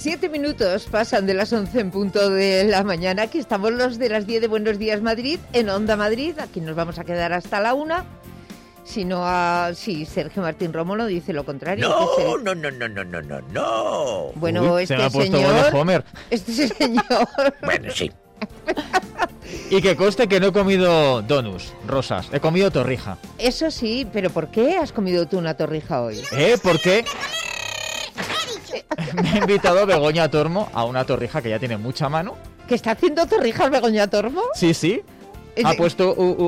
7 minutos pasan de las 11 en punto de la mañana. Aquí estamos los de las 10 de Buenos Días Madrid, en Onda Madrid. Aquí nos vamos a quedar hasta la 1. Si Sergio Martín Romo no dice lo contrario. No. Bueno, se me ha puesto bueno Homer. Este señor. Bueno, sí. Y que conste que no he comido donuts, rosas, he comido torrija. Eso sí, pero ¿por qué has comido tú una torrija hoy? ¿Por qué? Me ha invitado Begoña Tormo a una torrija que ya tiene mucha mano. ¿Que está haciendo torrijas Begoña Tormo? Sí. Ha puesto un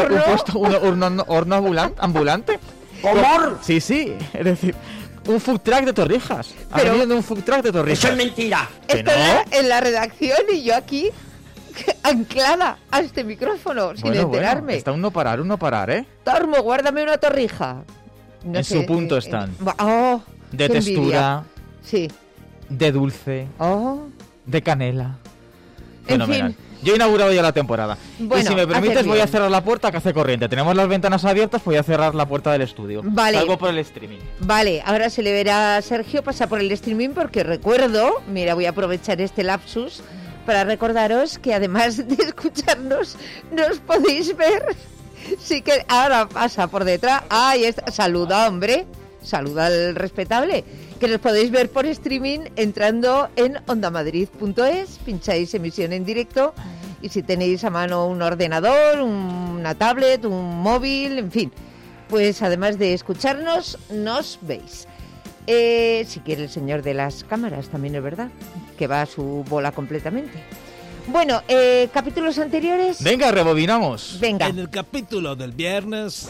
horno ambulante. ¿Cómo? Sí, es decir, un food truck de torrijas. Pero ha venido un food truck de torrijas. Eso es mentira. Estoy en la redacción y yo aquí anclada a este micrófono sin enterarme. Bueno, está un no parar, ¿eh? Tormo, guárdame una torrija. No en sé, su punto están. qué De textura. envidia. Sí. De dulce. De canela. En Fenomenal. fin. Yo he inaugurado ya la temporada. Bueno, y si me permites, voy a bien. cerrar la puerta que hace corriente. Tenemos las ventanas abiertas, voy a cerrar la puerta del estudio. Vale. Salgo por el streaming. Vale, ahora se le verá a Sergio pasar por el streaming porque recuerdo, mira, voy a aprovechar este lapsus para recordaros que además de escucharnos, nos podéis ver. Sí que ahora pasa por detrás. Ahí está. Saluda, hombre. Saluda al respetable. Que nos podéis ver por streaming entrando en ondamadrid.es, pincháis emisión en directo y si tenéis a mano un ordenador, una tablet, un móvil, en fin, pues además de escucharnos, nos veis. Si quiere el señor de las cámaras, también es verdad, que va a su bola completamente. Bueno, capítulos anteriores. Venga, rebobinamos. Venga. En el capítulo del viernes.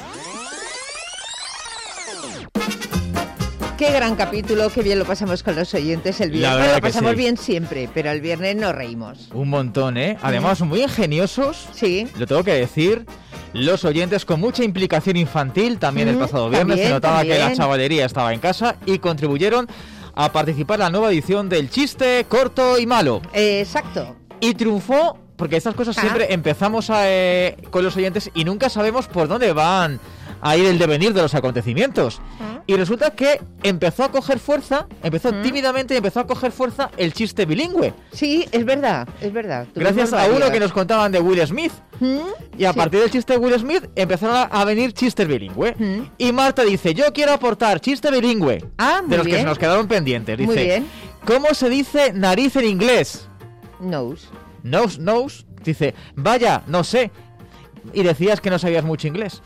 Qué gran capítulo, qué bien lo pasamos con los oyentes el viernes. Lo pasamos bien siempre, pero el viernes nos reímos. Un montón, ¿eh? Además, muy ingeniosos. Sí. Lo tengo que decir. Los oyentes con mucha implicación infantil, también el pasado viernes se notaba que la chavalería estaba en casa y contribuyeron a participar en la nueva edición del chiste corto y malo. Exacto. Y triunfó, porque estas cosas siempre empezamos con los oyentes y nunca sabemos por dónde van a ir el devenir de los acontecimientos. Y resulta que empezó a coger fuerza, tímidamente, empezó a coger fuerza el chiste bilingüe. Sí, es verdad. Gracias a uno que nos contaban de Will Smith. Y a partir del chiste de Will Smith empezaron a venir chistes bilingüe. Y Marta dice, yo quiero aportar chiste bilingüe. Muy de los bien. que se nos quedaron pendientes. Dice, muy bien. ¿Cómo se dice nariz en inglés? Nose. Nose. Dice, vaya, no sé. Y decías que no sabías mucho inglés.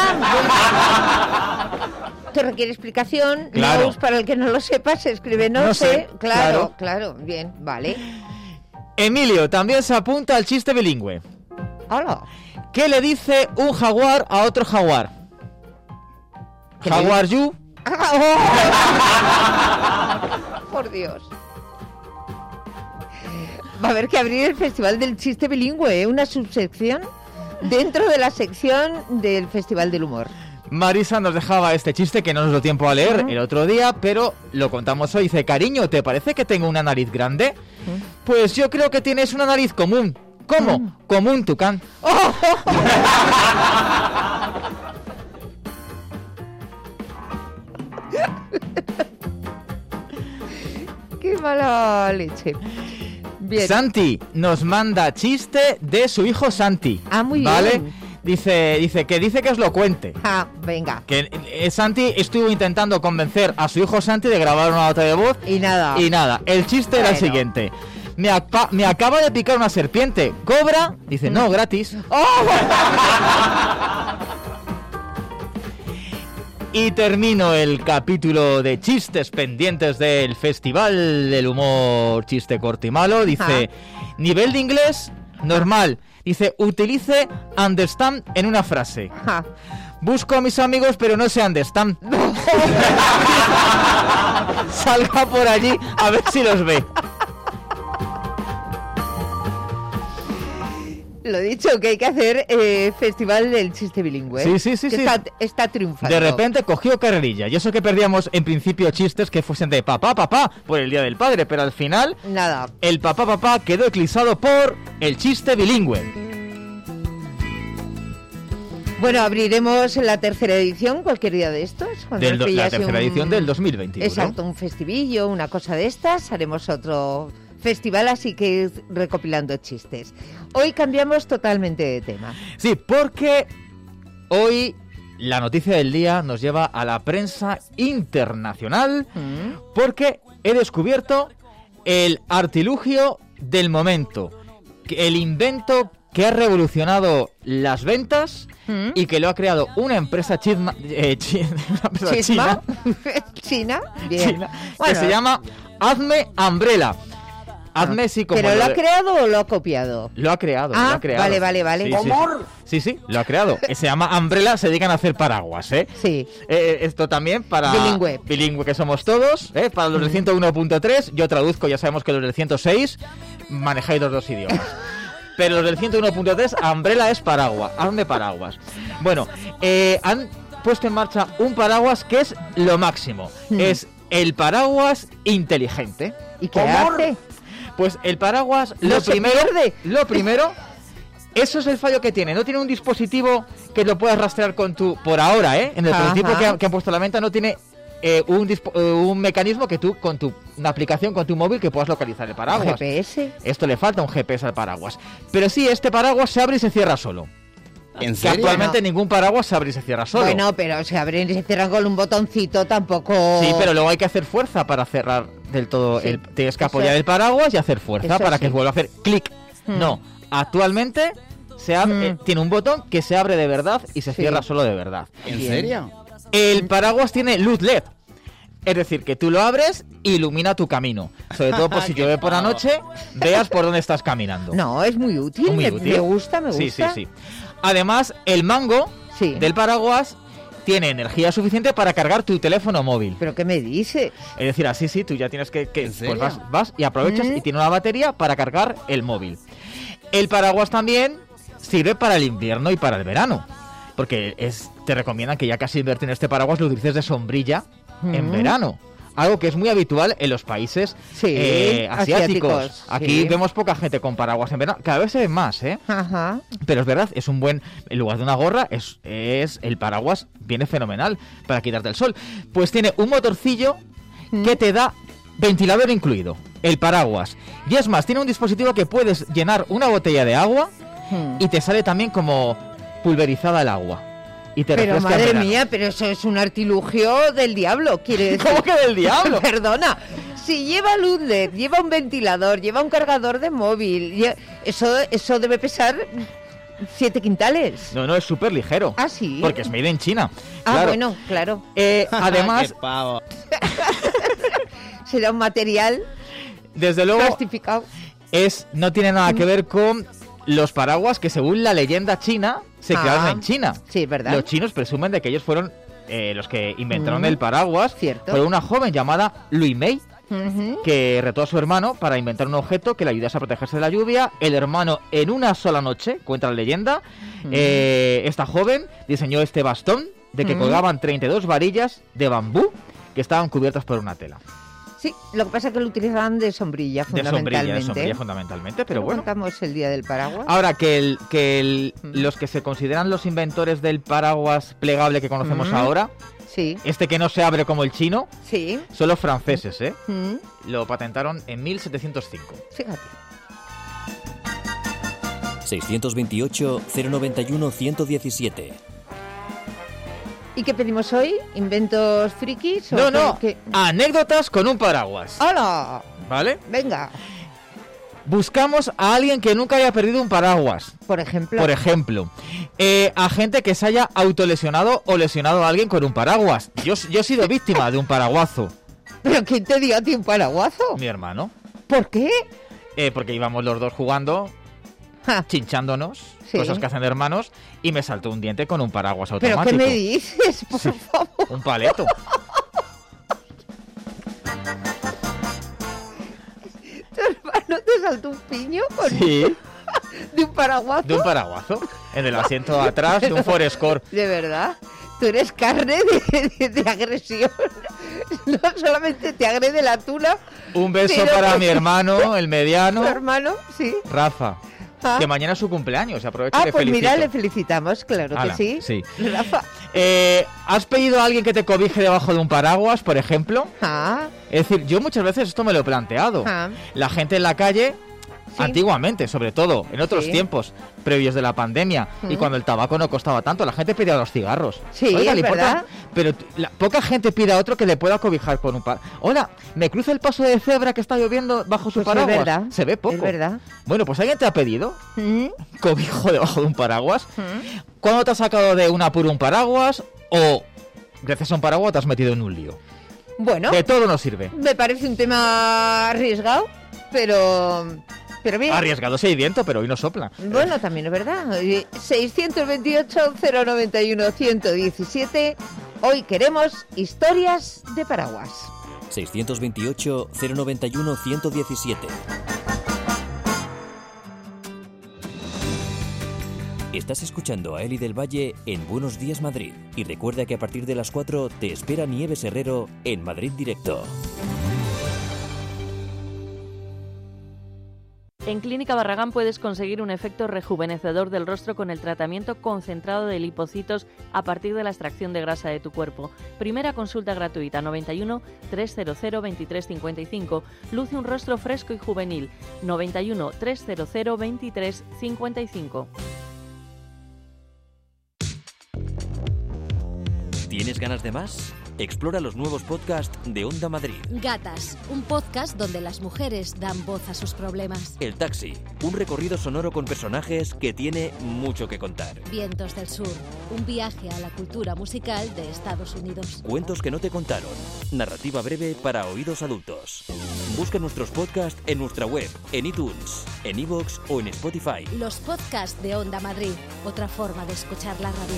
Te requiere explicación. Claro. Nose, para el que no lo sepa, se escribe no sé. Claro. Bien, vale. Emilio también se apunta al chiste bilingüe. Hola. ¿Qué le dice un jaguar a otro jaguar? Jaguar you. Por Dios. Va a haber que abrir el Festival del Chiste Bilingüe, una subsección dentro de la sección del Festival del Humor. Marisa nos dejaba este chiste que no nos dio tiempo a leer el otro día, pero lo contamos hoy. Dice, cariño, ¿te parece que tengo una nariz grande? Pues yo creo que tienes una nariz común. ¿Cómo? Como un tucán. ¡Qué mala leche! Bien. Santi nos manda chiste de su hijo Santi. Muy ¿vale? bien. Dice que os lo cuente. Venga. Que Santi estuvo intentando convencer a su hijo Santi de grabar una nota de voz. Y nada. El chiste era el siguiente. Me acaba de picar una serpiente. ¿Cobra? Dice, no, gratis. Y termino el capítulo de chistes pendientes del Festival del Humor Chiste Corto y Malo. Dice, nivel de inglés, normal. Dice, utilice understand en una frase. Busco a mis amigos, pero no sé understand. Salga por allí a ver si los ve. Lo dicho, que hay que hacer Festival del Chiste Bilingüe. Sí. Está triunfando. De repente cogió carrerilla. Y eso que perdíamos en principio chistes que fuesen de papá por el Día del Padre, pero al final nada. El papá quedó eclipsado por el chiste bilingüe. Bueno, abriremos la tercera edición cualquier día de estos. Cuando nos La pillase tercera edición del 2021. Exacto, un festivillo, una cosa de estas. Haremos otro festival, así que ir recopilando chistes. Hoy cambiamos totalmente de tema. Sí, porque hoy la noticia del día nos lleva a la prensa internacional, porque he descubierto el artilugio del momento, el invento que ha revolucionado las ventas y que lo ha creado una empresa china, China, bien. Que se llama Hazme Umbrella. Hazme sí como... ¿Pero lo ha creado o lo ha copiado? Lo ha creado, Ah, lo ha creado. vale. Sí, lo ha creado. Se llama Umbrella, se dedican a hacer paraguas, ¿eh? Sí. Esto también para... Bilingüe que somos todos, ¿eh? Para los del 101.3, yo traduzco, ya sabemos que los del 106 manejáis los dos idiomas. Pero los del 101.3, Umbrella es paraguas, hazme paraguas. Bueno, han puesto en marcha un paraguas que es lo máximo. Es el paraguas inteligente. ¿Y qué hace? Pues el paraguas, lo primero, eso es el fallo que tiene. No tiene un dispositivo que lo puedas rastrear con tu... Por ahora, en el prototipo que han puesto a la venta no tiene un mecanismo que tú, con una aplicación con tu móvil, que puedas localizar el paraguas. GPS. Esto le falta un GPS al paraguas. Pero sí, este paraguas se abre y se cierra solo. ¿En Que serio? actualmente ningún paraguas se abre y se cierra solo. Bueno, pero se abren y se cierran con un botoncito, tampoco... Sí, pero luego hay que hacer fuerza para cerrar del todo. Sí, tienes que apoyar el paraguas y hacer fuerza para que vuelva a hacer clic. No, actualmente se abre, tiene un botón que se abre de verdad y se cierra solo de verdad. ¿En Bien. serio? El paraguas tiene luz LED. Es decir, que tú lo abres e ilumina tu camino. Sobre todo por si llueve por la noche, veas por dónde estás caminando. No, es muy útil, Muy me útil. gusta. Sí. Además, el mango del paraguas tiene energía suficiente para cargar tu teléfono móvil. ¿Pero qué me dices? Es decir, así sí, tú ya tienes que ¿En serio? pues vas y aprovechas y tiene una batería para cargar el móvil. El paraguas también sirve para el invierno y para el verano. Porque te recomiendan que ya casi invertir en este paraguas lo utilices de sombrilla en verano. Algo que es muy habitual en los países asiáticos. Aquí vemos poca gente con paraguas en verano. Cada vez se ven más, ¿eh? Ajá. Pero es verdad, es un buen... En lugar de una gorra, es el paraguas viene fenomenal para quitarte el sol. Pues tiene un motorcillo que te da ventilador incluido, el paraguas. Y es más, tiene un dispositivo que puedes llenar una botella de agua y te sale también como pulverizada el agua. Y te Pero refresca en madre verano. mía, pero eso es un artilugio del diablo, quiere decir. ¿Cómo que del diablo? Perdona, si lleva luz LED, lleva un ventilador, lleva un cargador de móvil, eso debe pesar 7 quintales. No, es súper ligero. Ah, sí. Porque es made in China. Ah, Claro. bueno, claro. Además, ¡Qué pavo! Será un material desde luego, plastificado. no tiene nada que ver con los paraguas que, según la leyenda china, se crearon en China. Sí, ¿verdad? Los chinos presumen de que ellos fueron los que inventaron el paraguas. Cierto. Fue una joven llamada Lui Mei Ujú. que retó a su hermano para inventar un objeto que le ayudase a protegerse de la lluvia. El hermano, en una sola noche, cuenta la leyenda, esta joven diseñó este bastón de que colgaban 32 varillas de bambú que estaban cubiertas por una tela. Sí, lo que pasa es que lo utilizaban de sombrilla, fundamentalmente. De sombrilla fundamentalmente, pero bueno. Contamos el día del paraguas. Ahora los que se consideran los inventores del paraguas plegable que conocemos ahora, Sí, este que no se abre como el chino, sí. son los franceses, ¿eh? Mm, Lo patentaron en 1705. Fíjate. 628-091-117. ¿Y qué pedimos hoy? ¿Inventos frikis? No, qué? anécdotas con un paraguas, ¡Hala! ¿vale? Venga, Buscamos a alguien que nunca haya perdido un paraguas, por ejemplo. por ejemplo. A gente que se haya autolesionado o lesionado a alguien con un paraguas. Yo he sido víctima de un paraguazo. ¿Pero quién te dio a ti un paraguazo? Mi hermano. ¿Por qué? Porque íbamos los dos jugando, Ja, chinchándonos, Sí. cosas que hacen de hermanos, y me saltó un diente con un paraguas ¿Pero automático. qué me dices? Por favor. Un paleto. ¿Tu hermano te saltó un piño con Sí, de un paraguazo? de un paraguazo. En el asiento de atrás de un Forescore. ¿De verdad? Tú eres carne de agresión. No solamente te agrede la tula. Un beso pero para porque mi hermano, el Tu mediano, hermano, sí. Rafa. que mañana es su cumpleaños. Aprovecho que pues felicito. mira, le felicitamos, claro Ala, que sí. sí. Rafa. ¿Has pedido a alguien que te cobije debajo de un paraguas, por ejemplo? Ah, Es decir, yo muchas veces esto me lo he planteado. Ah. La gente en la calle, Sí. antiguamente, sobre todo, en otros Sí. tiempos previos de la pandemia, y cuando el tabaco no costaba tanto, la gente pedía los cigarros. Sí, Oiga, es ¿le importa? verdad. Pero poca gente pide a otro que le pueda cobijar con un paraguas. Hola, ¿me cruza el paso de cebra que está lloviendo bajo su pues es paraguas? verdad. Se ve poco. Es verdad. Bueno, pues ¿alguien te ha pedido ¿Mm? cobijo debajo de un paraguas? ¿Cuándo te has sacado de un apuro un paraguas? ¿O gracias a un paraguas te has metido en un lío? Bueno, De todo nos sirve. me parece un tema arriesgado, pero bien. Arriesgado sediento, pero hoy no sopla. Bueno, también es verdad. 628-091-117. Hoy queremos historias de paraguas. 628-091-117. Estás escuchando a Eli del Valle en Buenos Días Madrid. Y recuerda que a partir de las 4 te espera Nieves Herrero en Madrid Directo. En Clínica Barragán puedes conseguir un efecto rejuvenecedor del rostro con el tratamiento concentrado de lipocitos a partir de la extracción de grasa de tu cuerpo. Primera consulta gratuita 91 300 2355. Luce un rostro fresco y juvenil 91 300 2355. ¿Tienes ganas de más? Explora los nuevos podcasts de Onda Madrid. Gatas, un podcast donde las mujeres dan voz a sus problemas. El Taxi, un recorrido sonoro con personajes que tiene mucho que contar. Vientos del Sur, un viaje a la cultura musical de Estados Unidos. Cuentos que no te contaron. Narrativa breve para oídos adultos. Busca nuestros podcasts en nuestra web, en iTunes, en iVoox o en Spotify. Los podcasts de Onda Madrid, otra forma de escuchar la radio.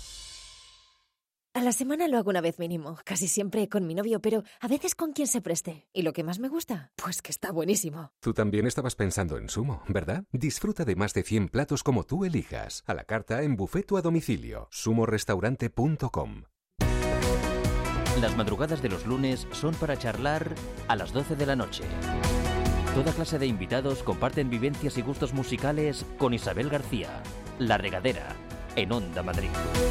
A la semana lo hago una vez mínimo, casi siempre con mi novio, pero a veces con quien se preste. ¿Y lo que más me gusta? Pues que está buenísimo. Tú también estabas pensando en Sumo, ¿verdad? Disfruta de más de 100 platos como tú elijas, a la carta en buffet o a domicilio. sumorestaurante.com. Las madrugadas de los lunes son para charlar a las 12 de la noche. Toda clase de invitados comparten vivencias y gustos musicales con Isabel García, La Regadera, en Onda Madrid.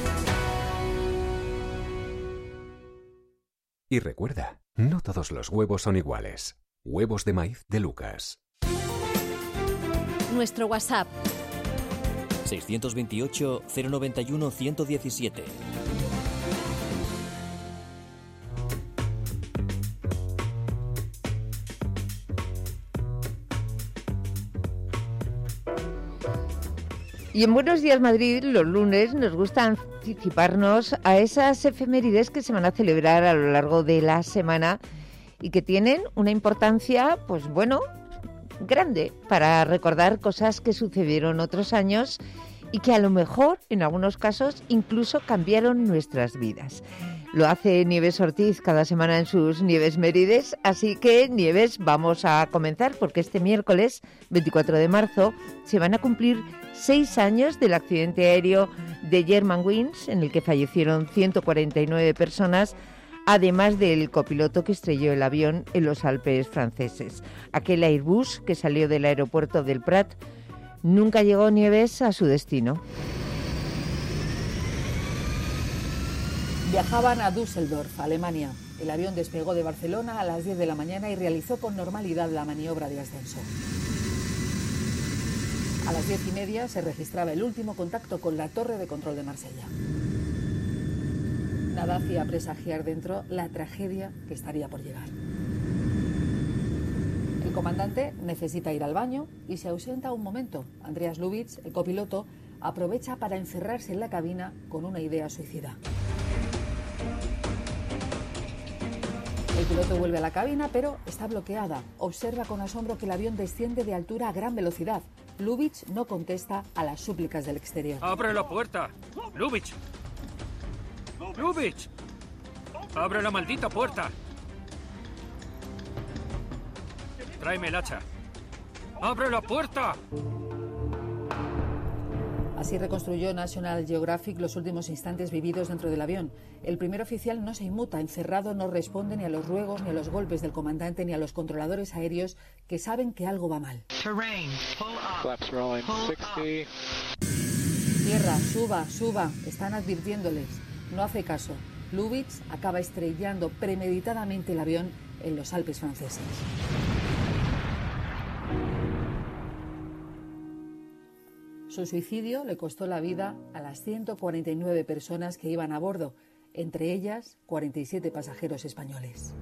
Y recuerda, no todos los huevos son iguales. Huevos de maíz de Lucas. Nuestro WhatsApp 628-091-117. Y en Buenos Días Madrid, los lunes, nos gusta anticiparnos a esas efemérides que se van a celebrar a lo largo de la semana y que tienen una importancia, pues bueno, grande para recordar cosas que sucedieron otros años y que a lo mejor, en algunos casos, incluso cambiaron nuestras vidas. Lo hace Nieves Ortiz cada semana en sus Nieves Mérides, así que, Nieves, vamos a comenzar porque este miércoles, 24 de marzo, se van a cumplir 6 años del accidente aéreo de Germanwings, en el que fallecieron 149 personas, además del copiloto que estrelló el avión en los Alpes franceses. Aquel Airbus que salió del aeropuerto del Prat nunca llegó, Nieves, a su destino. Viajaban a Düsseldorf, Alemania. El avión despegó de Barcelona a las 10 de la mañana y realizó con normalidad la maniobra de ascenso. A las 10:30 se registraba el último contacto con la torre de control de Marsella. Nada hacía presagiar dentro la tragedia que estaría por llegar. El comandante necesita ir al baño y se ausenta un momento. Andreas Lubitz, el copiloto, aprovecha para encerrarse en la cabina con una idea suicida. El piloto vuelve a la cabina, pero está bloqueada. Observa con asombro que el avión desciende de altura a gran velocidad. Lubitz no contesta a las súplicas del exterior. ¡Abre la puerta! ¡Lubitz! ¡Lubitz! ¡Abre la maldita puerta! Tráeme el hacha. ¡Abre la puerta! Así reconstruyó National Geographic los últimos instantes vividos dentro del avión. El primer oficial no se inmuta, encerrado no responde ni a los ruegos ni a los golpes del comandante ni a los controladores aéreos que saben que algo va mal. Tierra, suba, están advirtiéndoles. No hace caso. Lubitsch acaba estrellando premeditadamente el avión en los Alpes franceses. Su suicidio le costó la vida a las 149 personas que iban a bordo, entre ellas 47 pasajeros españoles.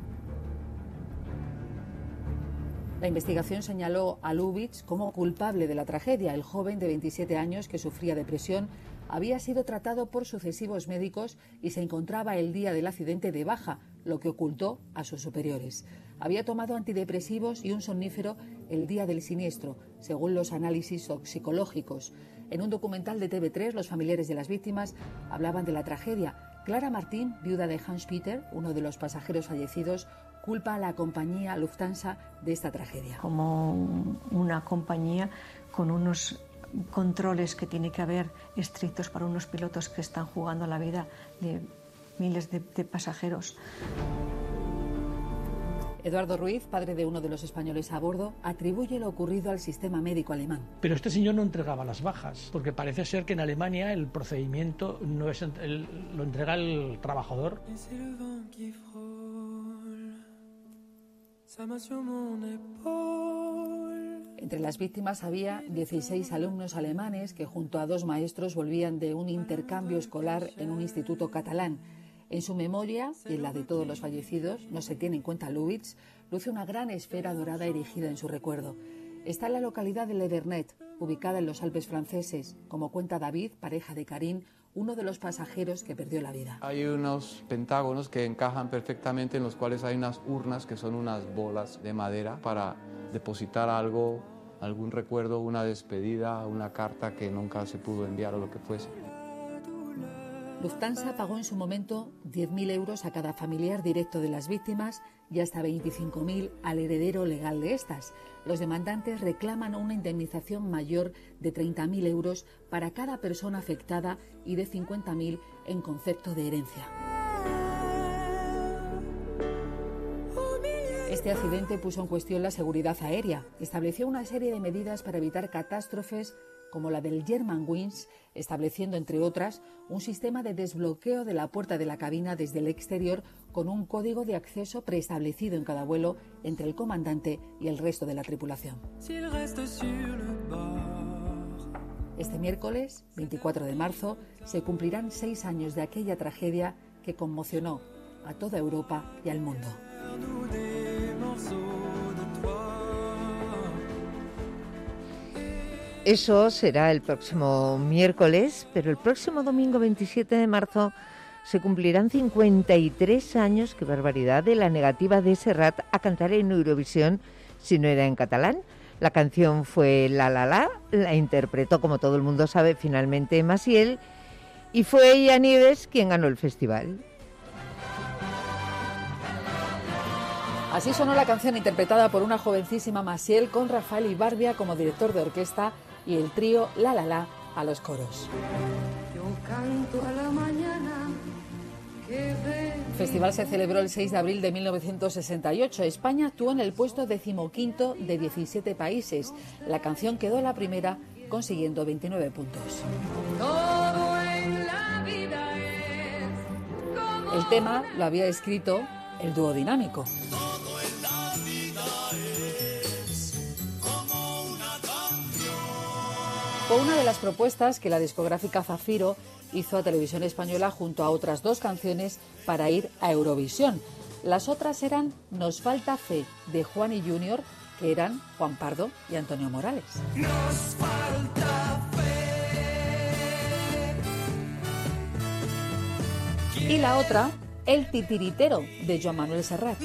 La investigación señaló a Lubitsch como culpable de la tragedia. El joven de 27 años que sufría depresión había sido tratado por sucesivos médicos y se encontraba el día del accidente de baja, lo que ocultó a sus superiores. Había tomado antidepresivos y un somnífero el día del siniestro, según los análisis toxicológicos. En un documental de TV3, los familiares de las víctimas hablaban de la tragedia. Clara Martín, viuda de Hans Peter, uno de los pasajeros fallecidos, culpa a la compañía Lufthansa de esta tragedia. Como una compañía con unos controles que tiene que haber estrictos para unos pilotos que están jugando la vida de miles de pasajeros. Eduardo Ruiz, padre de uno de los españoles a bordo, atribuye lo ocurrido al sistema médico alemán. Pero este señor no entregaba las bajas, porque parece ser que en Alemania el procedimiento no es lo entrega el trabajador. Entre las víctimas había 16 alumnos alemanes que junto a 2 maestros volvían de un intercambio escolar en un instituto catalán. En su memoria y en la de todos los fallecidos, no se tiene en cuenta Lubitsch, luce una gran esfera dorada erigida en su recuerdo. Está en la localidad de Levernet, ubicada en los Alpes franceses, como cuenta David, pareja de Karin, uno de los pasajeros que perdió la vida. Hay unos pentágonos que encajan perfectamente, en los cuales hay unas urnas que son unas bolas de madera para depositar algo, algún recuerdo, una despedida, una carta que nunca se pudo enviar o lo que fuese. Lufthansa pagó en su momento 10.000 euros a cada familiar directo de las víctimas y hasta 25.000 al heredero legal de estas. Los demandantes reclaman una indemnización mayor de 30.000 euros para cada persona afectada y de 50.000 en concepto de herencia. Este accidente puso en cuestión la seguridad aérea. Estableció una serie de medidas para evitar catástrofes como la del Germanwings, estableciendo, entre otras, un sistema de desbloqueo de la puerta de la cabina desde el exterior con un código de acceso preestablecido en cada vuelo entre el comandante y el resto de la tripulación. Este miércoles, 24 de marzo, se cumplirán 6 años de aquella tragedia que conmocionó a toda Europa y al mundo. Eso será el próximo miércoles, pero el próximo domingo 27 de marzo se cumplirán 53 años, qué barbaridad, de la negativa de Serrat a cantar en Eurovisión si no era en catalán. La canción fue La La La, la interpretó, como todo el mundo sabe, finalmente Maciel, y fue ella, Nieves, quien ganó el festival. Así sonó la canción interpretada por una jovencísima Maciel con Rafael Ibardia como director de orquesta y el trío La La La a los coros. El festival se celebró el 6 de abril de 1968. España actuó en el puesto 15º de 17 países. La canción quedó la primera, consiguiendo 29 puntos. El tema lo había escrito el dúo dinámico. Fue una de las propuestas que la discográfica Zafiro hizo a Televisión Española junto a otras 2 canciones para ir a Eurovisión. Las otras eran Nos falta fe, de Juan y Junior, que eran Juan Pardo y Antonio Morales. Nos falta fe. Y la otra, El titiritero, de Joan Manuel Serrat.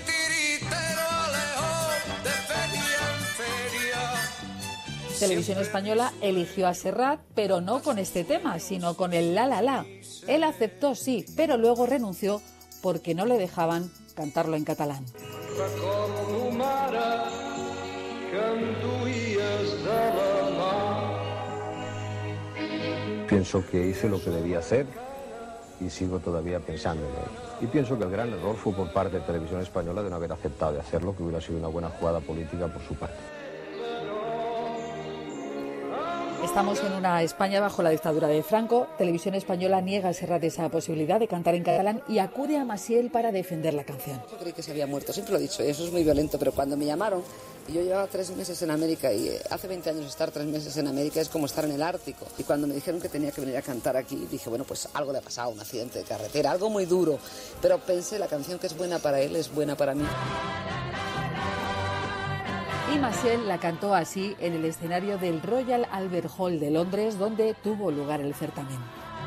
Televisión Española eligió a Serrat, pero no con este tema, sino con el La La La. Él aceptó, sí, pero luego renunció porque no le dejaban cantarlo en catalán. Pienso que hice lo que debía hacer y sigo todavía pensando en ello. Y pienso que el gran error fue por parte de Televisión Española de no haber aceptado de hacerlo, que hubiera sido una buena jugada política por su parte. Estamos en una España bajo la dictadura de Franco. Televisión Española niega a Serrat esa posibilidad de cantar en catalán y acude a Maciel para defender la canción. Yo creí que se había muerto, siempre lo he dicho, eso es muy violento, pero cuando me llamaron, y yo llevaba 3 meses en América, y hace 20 años estar 3 meses en América es como estar en el Ártico. Y cuando me dijeron que tenía que venir a cantar aquí, dije, bueno, pues algo le ha pasado, un accidente de carretera, algo muy duro. Pero pensé, la canción que es buena para él es buena para mí. Y Maciel la cantó así en el escenario del Royal Albert Hall de Londres, donde tuvo lugar el certamen.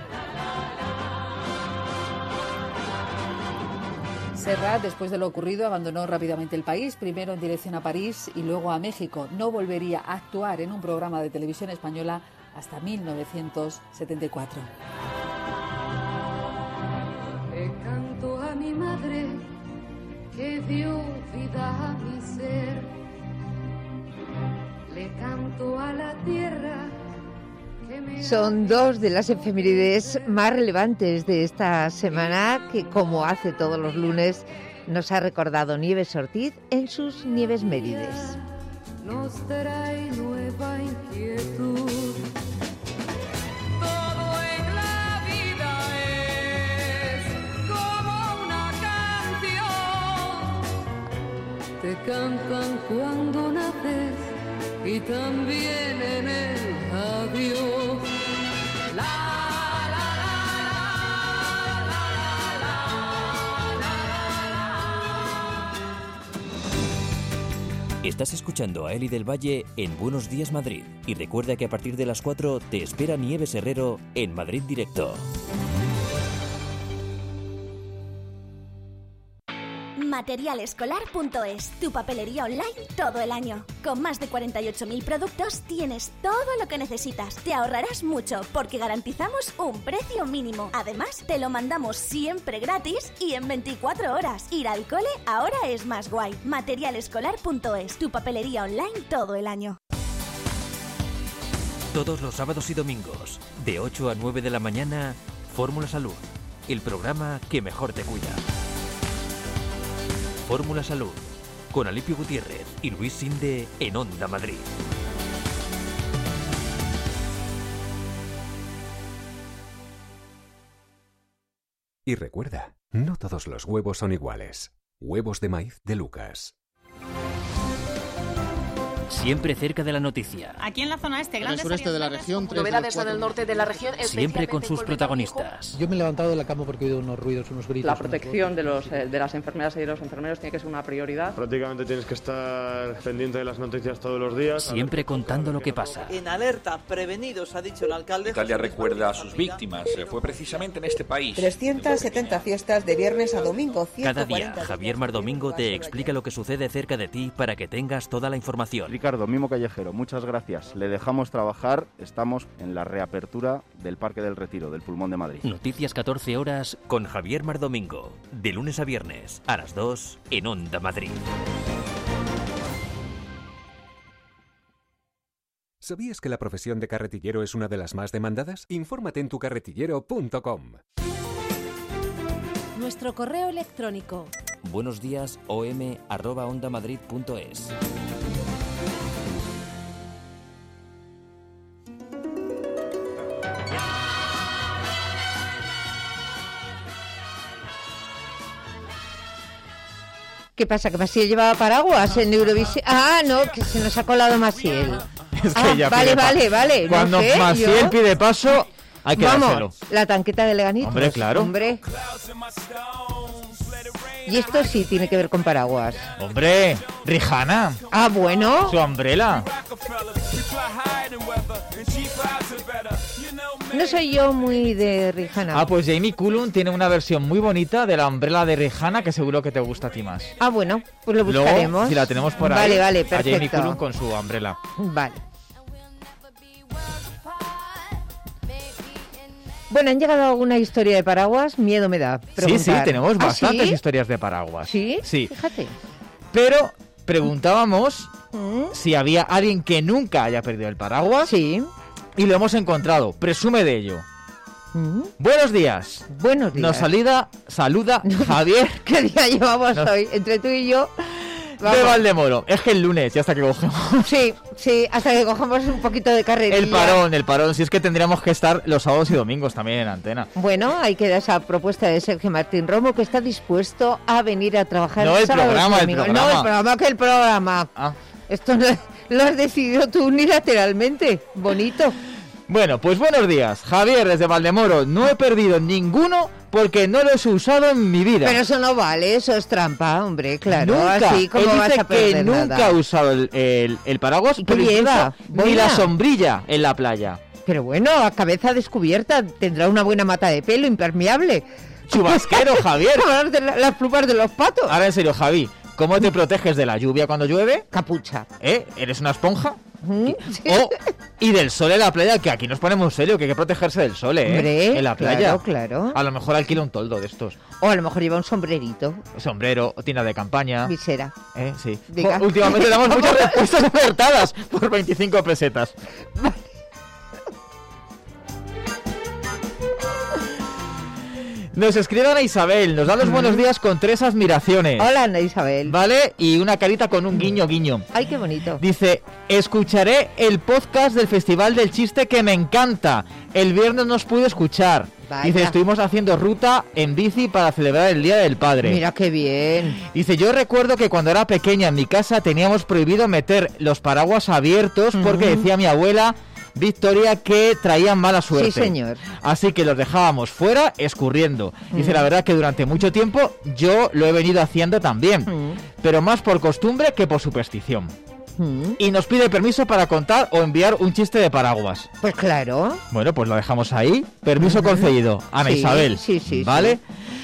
Serrat, después de lo ocurrido, abandonó rápidamente el país, primero en dirección a París y luego a México. No volvería a actuar en un programa de televisión española hasta 1974. Le canto a mi madre que dio vida a mi ser. Le canto a la tierra. Son 2 de las efemérides más relevantes de esta semana que, como hace todos los lunes, nos ha recordado Nieves Ortiz en sus Nieves Mérides. Nos trae nueva inquietud. Todo en la vida es como una canción. Te cantan cuando naces y también en el adiós. La, la, la, la, la, la. Estás escuchando a Eli del Valle en Buenos Días Madrid. Y recuerda que a partir de las 4 te espera Nieves Herrero en Madrid Directo. Materialescolar.es, tu papelería online todo el año. Con más de 48.000 productos tienes todo lo que necesitas. Te ahorrarás mucho porque garantizamos un precio mínimo. Además, te lo mandamos siempre gratis y en 24 horas. Ir al cole ahora es más guay. Materialescolar.es, tu papelería online todo el año. Todos los sábados y domingos, de 8 a 9 de la mañana, Fórmula Salud, el programa que mejor te cuida. Fórmula Salud, con Alipio Gutiérrez y Luis Sinde en Onda Madrid. Y recuerda, no todos los huevos son iguales. Huevos de maíz de Lucas. Siempre cerca de la noticia. Aquí en la zona este, en el sureste de la región, novedades en el norte de la región, siempre con sus protagonistas. Yo me he levantado de la cama porque he oído unos ruidos, unos gritos. La protección de las enfermeras y de los enfermeros tiene que ser una prioridad. Prácticamente tienes que estar pendiente de las noticias todos los días. Siempre contando lo que pasa. En alerta, prevenidos, ha dicho el alcalde. Italia recuerda a sus víctimas. Fue precisamente en este país. 370 fiestas de viernes a domingo. Cada día, Javier Mardomingo te explica lo que sucede cerca de ti para que tengas toda la información. Ricardo, Mimo Callejero, muchas gracias. Le dejamos trabajar. Estamos en la reapertura del Parque del Retiro, del Pulmón de Madrid. Noticias 14 horas con Javier Mardomingo. De lunes a viernes, a las 2 en Onda Madrid. ¿Sabías que la profesión de carretillero es una de las más demandadas? Infórmate en tucarretillero.com. Nuestro correo electrónico. buenosdiasom@ondamadrid.es. ¿Qué pasa? ¿Que Maciel llevaba paraguas en Eurovisión? Ah, no, que se nos ha colado Maciel. Es que ella vale. Cuando no sé, Maciel pide paso, hay que dárselo. La tanqueta de Leganitos. Hombre, claro. Hombre. Y esto sí tiene que ver con paraguas. Hombre, Rihanna. Ah, bueno. Su umbrella. No soy yo muy de Rihanna. Ah, pues Jamie Cullum tiene una versión muy bonita de la umbrella de Rihanna que seguro que te gusta a ti más. Ah, bueno, pues lo buscaremos. Luego, si la tenemos por ahí, vale, perfecto. A Jamie Cullum con su umbrella. Vale. Bueno, ¿han llegado alguna historia de paraguas? Miedo me da preguntar. Sí, tenemos bastantes ¿sí? historias de paraguas. ¿Sí? Sí. Fíjate. Pero preguntábamos si había alguien que nunca haya perdido el paraguas. Sí. y lo hemos encontrado. Presume de ello. Buenos días. Buenos días. Nos saluda Javier. ¿Qué día llevamos hoy? Entre tú y yo. De Valdemoro. Es que el lunes, ya hasta que cogemos. Sí, hasta que cojamos un poquito de carrerilla. El parón. Si es que tendríamos que estar los sábados y domingos también en antena. Bueno, ahí queda esa propuesta de Sergio Martín Romo, que está dispuesto a venir a trabajar No, el programa. No, el programa. Esto lo has decidido tú unilateralmente. Bonito. Bueno, pues buenos días. Javier, desde Valdemoro. No he perdido ninguno porque no los he usado en mi vida. Pero eso no vale, eso es trampa, hombre, claro. Nunca. Así como Él vas dice a perder que nada. nunca ha usado el paraguas, ¿Qué lleva? Ni la sombrilla en la playa. Pero bueno, a cabeza descubierta, tendrá una buena mata de pelo impermeable. Chubasquero, Javier. Las plumas de los patos. Ahora en serio, Javi, ¿cómo te proteges de la lluvia cuando llueve? Capucha. ¿Eres una esponja? Sí. Y del sol en la playa, que aquí nos ponemos serio, que hay que protegerse del sol, Hombre, en la playa. Claro. A lo mejor alquila un toldo de estos. O a lo mejor lleva un sombrerito. Sombrero, tienda de campaña. Visera. Sí. Diga. Últimamente damos muchas respuestas acertadas por 25 pesetas. Nos escribe Ana Isabel, nos da los buenos días con 3 admiraciones. Hola, Ana Isabel. ¿Vale? Y una carita con un guiño, guiño. Ay, qué bonito. Dice, escucharé el podcast del Festival del Chiste que me encanta. El viernes no os pude escuchar. Vaya. Dice, estuvimos haciendo ruta en bici para celebrar el Día del Padre. Mira qué bien. Dice, yo recuerdo que cuando era pequeña en mi casa teníamos prohibido meter los paraguas abiertos porque decía mi abuela Victoria que traían mala suerte. Sí, señor. Así que los dejábamos fuera escurriendo. Dice, la verdad que durante mucho tiempo yo lo he venido haciendo también, pero más por costumbre que por superstición. Y nos pide permiso para contar o enviar un chiste de paraguas. Pues claro. Bueno, pues lo dejamos ahí. Permiso concedido. Ana Isabel. Sí. ¿Vale?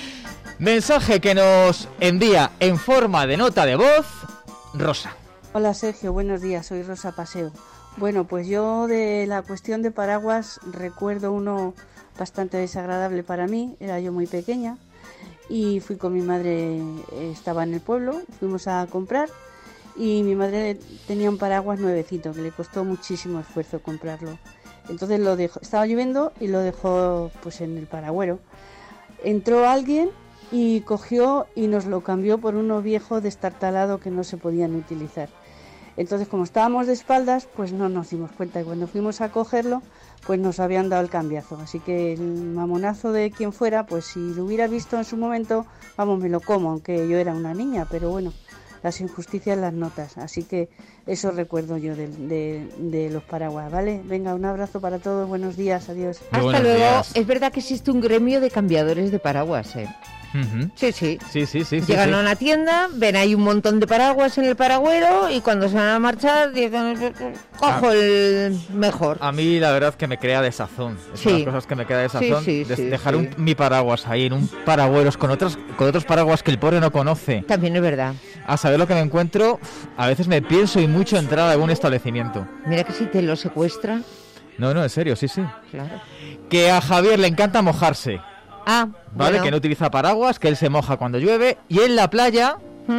Mensaje que nos envía en forma de nota de voz Rosa. Hola Sergio, buenos días, soy Rosa Paseo. Bueno, pues yo de la cuestión de paraguas recuerdo uno bastante desagradable para mí. Era yo muy pequeña y fui con mi madre, estaba en el pueblo, fuimos a comprar y mi madre tenía un paraguas nuevecito que le costó muchísimo esfuerzo comprarlo. Entonces lo dejó, estaba lloviendo y lo dejó pues en el paragüero. Entró alguien y cogió y nos lo cambió por uno viejo destartalado que no se podían utilizar. Entonces, como estábamos de espaldas, pues no nos dimos cuenta y cuando fuimos a cogerlo, pues nos habían dado el cambiazo. Así que el mamonazo de quien fuera, pues si lo hubiera visto en su momento, vamos, me lo como, aunque yo era una niña, pero bueno, las injusticias las notas. Así que eso recuerdo yo de los paraguas, ¿vale? Venga, un abrazo para todos, buenos días, adiós. Hasta luego. Es verdad que existe un gremio de cambiadores de paraguas, ¿eh? Sí. Llegan a una tienda, ven ahí un montón de paraguas en el paragüero y cuando se van a marchar dicen, cojo el mejor. A mí la verdad que me crea desazón. Es una de las cosas que me queda desazón. Dejar mi paraguas ahí en un paragüeros con otros paraguas que el pobre no conoce. También es verdad. A saber lo que me encuentro, a veces me pienso y mucho entrar a algún establecimiento. Mira que si te lo secuestra. No, en serio, sí. Claro. Que a Javier le encanta mojarse. ¿Vale? Bueno. Que no utiliza paraguas, que él se moja cuando llueve y en la playa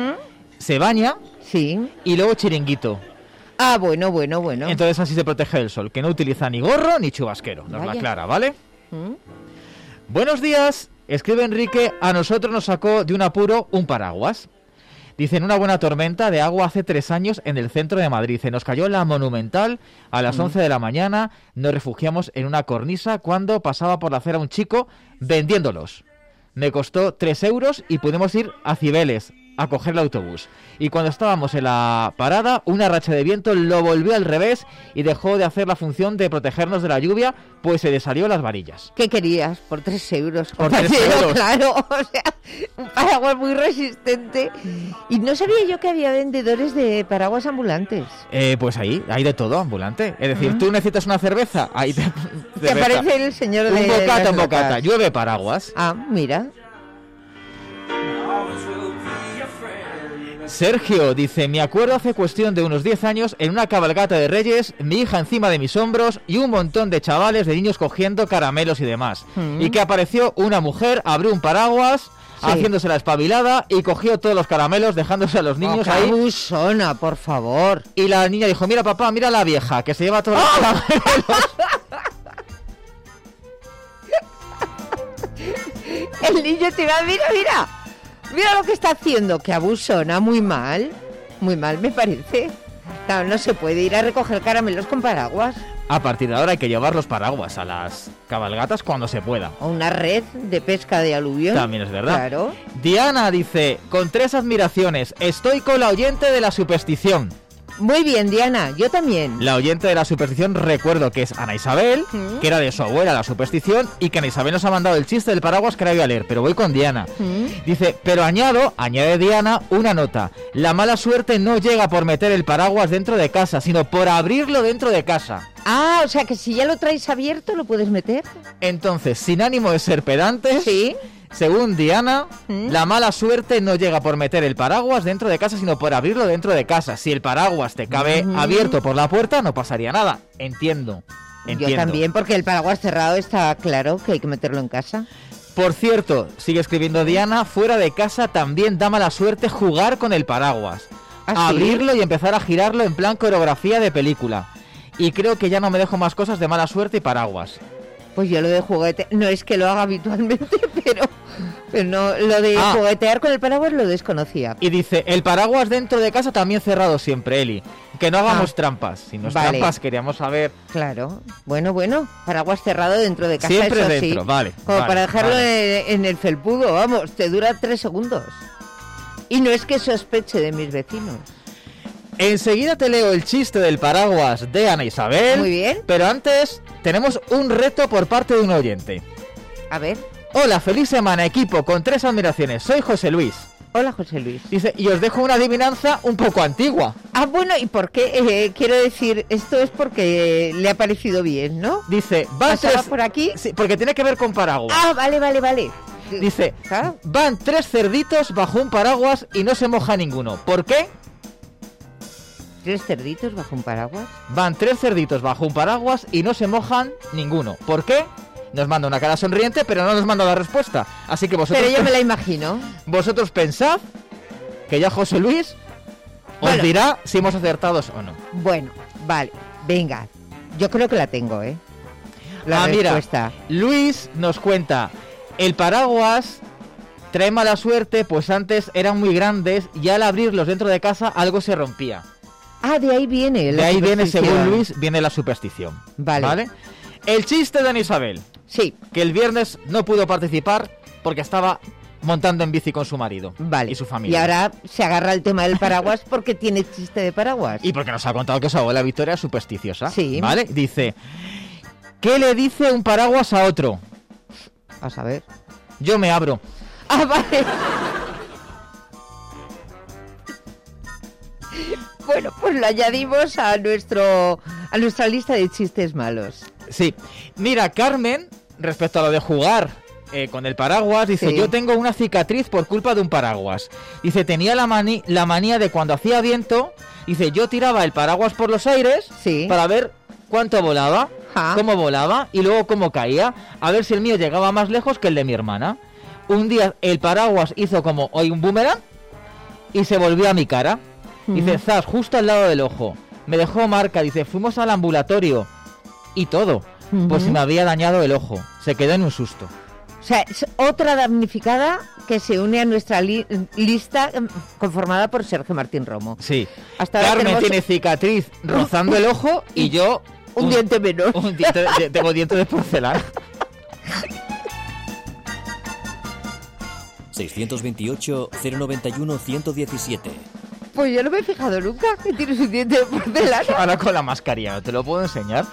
se baña y luego chiringuito. Bueno. Entonces así se protege del sol, que no utiliza ni gorro ni chubasquero, nos la aclara, ¿vale? Buenos días, escribe Enrique, a nosotros nos sacó de un apuro un paraguas. Dicen, una buena tormenta de agua hace 3 años en el centro de Madrid. Se nos cayó la Monumental a las 11 de la mañana. Nos refugiamos en una cornisa cuando pasaba por la acera un chico vendiéndolos. Me costó 3 euros y pudimos ir a Cibeles a coger el autobús. Y cuando estábamos en la parada, una racha de viento lo volvió al revés y dejó de hacer la función de protegernos de la lluvia, pues se le salió las varillas. ¿Qué querías? Por 3 euros. Por 3 euros. Claro, o sea, un paraguas muy resistente. Y no sabía yo que había vendedores de paraguas ambulantes. Pues ahí, hay de todo ambulante. Es decir, tú necesitas una cerveza, ahí te aparece el señor de... Un bocata, llueve paraguas. Mira. Sergio dice, me acuerdo hace cuestión de unos 10 años en una cabalgata de Reyes, mi hija encima de mis hombros y un montón de chavales, de niños cogiendo caramelos y demás. Y que apareció una mujer, abrió un paraguas, haciéndose la espabilada y cogió todos los caramelos dejándose a los niños ahí. Abusona, por favor. Y la niña dijo, mira papá, mira la vieja que se lleva todos los caramelos. El niño te va, mira lo que está haciendo, que abusona, muy mal me parece. Claro, no se puede ir a recoger caramelos con paraguas. A partir de ahora hay que llevar los paraguas a las cabalgatas cuando se pueda. O una red de pesca de aluvión. También es verdad. Claro. Diana dice, con 3 admiraciones, estoy con la oyente de la superstición. Muy bien, Diana, yo también. La oyente de la superstición, recuerdo que es Ana Isabel, que era de su abuela la superstición, y que Ana Isabel nos ha mandado el chiste del paraguas que ahora voy a leer, pero voy con Diana. Dice, pero añade Diana, una nota. La mala suerte no llega por meter el paraguas dentro de casa, sino por abrirlo dentro de casa. Ah, o sea que si ya lo traes abierto, ¿lo puedes meter? Entonces, sin ánimo de ser pedantes, ¿sí? Según Diana, la mala suerte no llega por meter el paraguas dentro de casa, sino por abrirlo dentro de casa. Si el paraguas te cabe abierto por la puerta, no pasaría nada. Entiendo. Yo también, porque el paraguas cerrado está claro que hay que meterlo en casa. Por cierto, sigue escribiendo Diana, fuera de casa también da mala suerte jugar con el paraguas. ¿Ah, abrirlo sí? y empezar a girarlo en plan coreografía de película. Y creo que ya no me dejo más cosas de mala suerte y paraguas. Pues yo lo de juguete, no es que lo haga habitualmente, pero no, lo de juguetear con el paraguas lo desconocía. Y dice, el paraguas dentro de casa también cerrado siempre, Eli. Que no hagamos trampas. Si no es trampas, queríamos saber. Claro. Bueno, paraguas cerrado dentro de casa. Siempre eso dentro, sí. vale. Como vale, para dejarlo vale. en el felpudo, vamos, te dura 3 segundos. Y no es que sospeche de mis vecinos. Enseguida te leo el chiste del paraguas de Ana Isabel. Muy bien. Pero antes tenemos un reto por parte de un oyente. A ver. Hola, feliz semana, equipo, con 3 admiraciones. Soy José Luis. Hola, José Luis. Dice, y os dejo una adivinanza un poco antigua. Ah, bueno, ¿y por qué? Quiero decir, esto es porque le ha parecido bien, ¿no? Dice, van 3... por aquí? Sí, porque tiene que ver con paraguas. Ah, vale. Dice, van 3 cerditos bajo un paraguas y no se moja ninguno. ¿Por qué? 3 cerditos bajo un paraguas. Van 3 cerditos bajo un paraguas y no se mojan ninguno. ¿Por qué? Nos manda una cara sonriente, pero no nos manda la respuesta. Así que vosotros... Pero yo me la imagino. Vosotros pensad que ya José Luis os dirá si hemos acertado o no. Bueno, vale. Venga. Yo creo que la tengo, ¿eh? La respuesta. Mira, Luis nos cuenta, el paraguas trae mala suerte, pues antes eran muy grandes y al abrirlos dentro de casa algo se rompía. Ah, de ahí viene la superstición. De ahí viene, según Luis, viene la superstición. Vale. El chiste de Ana Isabel. Sí. Que el viernes no pudo participar porque estaba montando en bici con su marido. Vale. Y su familia. Y ahora se agarra el tema del paraguas porque tiene chiste de paraguas. Y porque nos ha contado que su abuela Victoria es supersticiosa. Sí. ¿Vale? Dice, ¿qué le dice un paraguas a otro? A saber. Yo me abro. Ah, vale. Bueno, pues lo añadimos a nuestra lista de chistes malos. Sí. Mira, Carmen, respecto a lo de jugar con el paraguas, dice, yo tengo una cicatriz por culpa de un paraguas. Dice, tenía la manía de cuando hacía viento, dice, yo tiraba el paraguas por los aires para ver cuánto volaba, cómo volaba y luego cómo caía, a ver si el mío llegaba más lejos que el de mi hermana. Un día el paraguas hizo como hoy un boomerang y se volvió a mi cara. Dice, zas, justo al lado del ojo. Me dejó marca, dice, fuimos al ambulatorio y todo. Pues se me había dañado el ojo. Se quedó en un susto. O sea, es otra damnificada que se une a nuestra lista conformada por Sergio Martín Romo. Sí. Hasta Carmen tiene cicatriz rozando el ojo y yo... un diente menos. Tengo diente de porcelana. 628-091-117. Pues yo no me he fijado nunca que tienes un diente de porcelana. Ahora con la mascarilla, ¿no te lo puedo enseñar?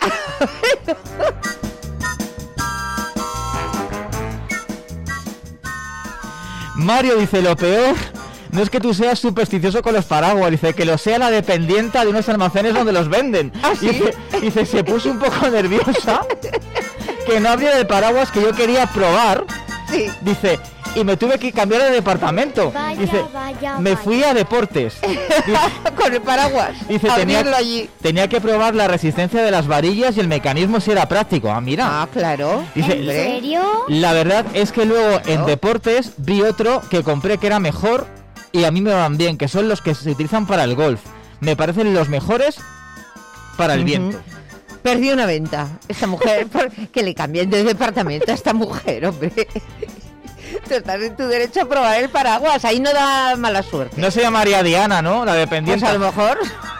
Mario dice, lo peor no es que tú seas supersticioso con los paraguas, dice, que lo sea la dependienta de unos almacenes donde los venden. ¿Ah, sí? Dice, se puso un poco nerviosa que no abriera el paraguas que yo quería probar. Sí. Dice, y me tuve que cambiar de departamento. Dice, me fui a deportes. Dice, con el paraguas. Dice, tenía que probar la resistencia de las varillas y el mecanismo si era práctico. Ah, mira. Ah, claro. Dice, ¿En serio? La verdad es que luego en deportes vi otro que compré que era mejor y a mí me van bien, que son los que se utilizan para el golf. Me parecen los mejores para el viento. Perdió una venta esta mujer, que le cambien de departamento a esta mujer, hombre. Tú estás en tu derecho a probar el paraguas. Ahí no da mala suerte. No se llamaría Diana, ¿no? La dependiente. Pues a lo mejor.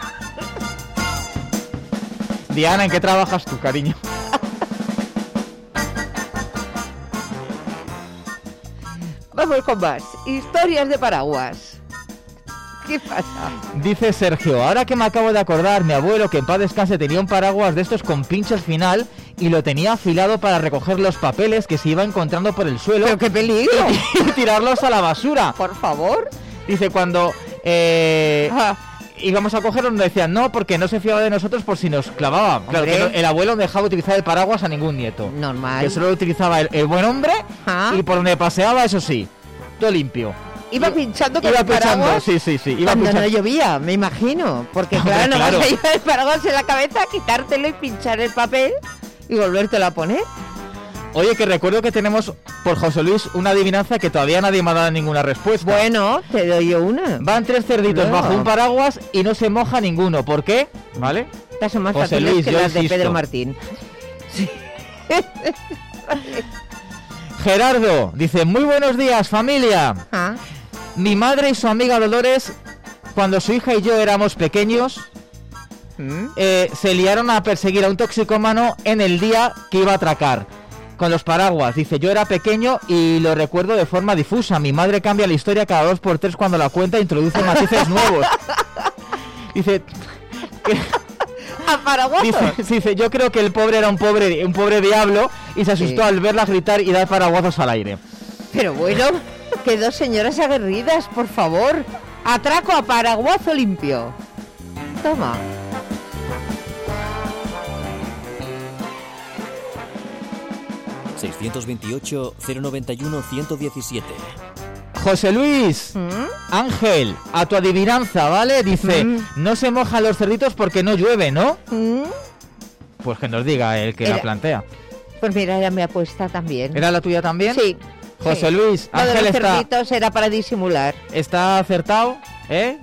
Diana, ¿en qué trabajas tú, cariño? Vamos con más. Historias de paraguas. ¿Qué pasa? Dice Sergio, ahora que me acabo de acordar, mi abuelo, que en paz descanse, tenía un paraguas de estos con pincho al final y lo tenía afilado para recoger los papeles que se iba encontrando por el suelo. ¡Pero qué peligro! Y tirarlos a la basura. Por favor. Dice, cuando íbamos a cogerlos, nos decían no, porque no se fiaba de nosotros por si nos clavaba. Claro, que el abuelo no dejaba utilizar el paraguas a ningún nieto. Normal. Que solo lo utilizaba el buen hombre y por donde paseaba, eso sí, todo limpio. Iba pinchando con iba el paraguas. Sí. Iba cuando pinchando. no llovía, me imagino. Porque claro, no vas a llevar el paraguas en la cabeza, quitártelo y pinchar el papel y volvértelo a poner. Oye, que recuerdo que tenemos por José Luis una adivinanza que todavía nadie me ha dado ninguna respuesta. Bueno, te doy yo una. Van 3 cerditos bajo un paraguas y no se moja ninguno. ¿Por qué? ¿Vale? Estas son más José fáciles Luis, que yo las de insisto. Pedro Martín. Sí. Gerardo dice, muy buenos días, familia. Mi madre y su amiga Dolores, cuando su hija y yo éramos pequeños, se liaron a perseguir a un toxicómano en el día que iba a atracar. Con los paraguas. Dice, yo era pequeño y lo recuerdo de forma difusa. Mi madre cambia la historia cada 2x3 cuando la cuenta e introduce matices nuevos. Dice... ¿A paraguazos? Dice, yo creo que el pobre era un pobre diablo y se asustó al verla gritar y dar paraguazos al aire. Pero bueno, que dos señoras aguerridas, por favor. Atraco a paraguazo limpio. Toma. ...628-091-117... José Luis, Ángel, a tu adivinanza, ¿vale? Dice, no se mojan los cerditos porque no llueve, ¿no? Pues que nos diga el que la plantea. Pues mira, era mi apuesta también. ¿Era la tuya también? Sí. José Luis, Lo de Ángel los cerditos era para disimular. ¿Está acertado? ¿Eh?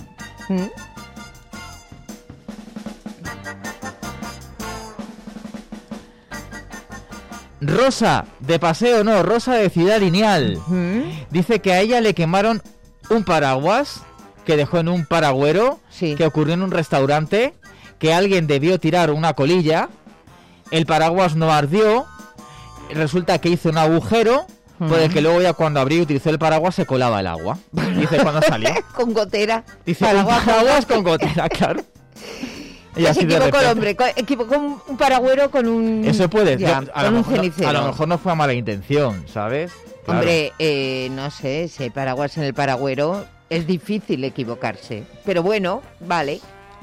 Rosa, de paseo no, Rosa de Ciudad Lineal. Dice que a ella le quemaron un paraguas que dejó en un paragüero, que ocurrió en un restaurante, que alguien debió tirar una colilla, el paraguas no ardió, resulta que hizo un agujero, por el que luego ya cuando abrió y utilizó el paraguas se colaba el agua. Dice cuando salió. Con gotera. Dice paraguas con gotera, claro. Y se equivocó el hombre, equivocó un paragüero con un... Eso puede, con un cenicero. A lo mejor no fue a mala intención, ¿sabes? Claro. Hombre, no sé, si hay paraguas en el paragüero, es difícil equivocarse. Pero bueno, vale.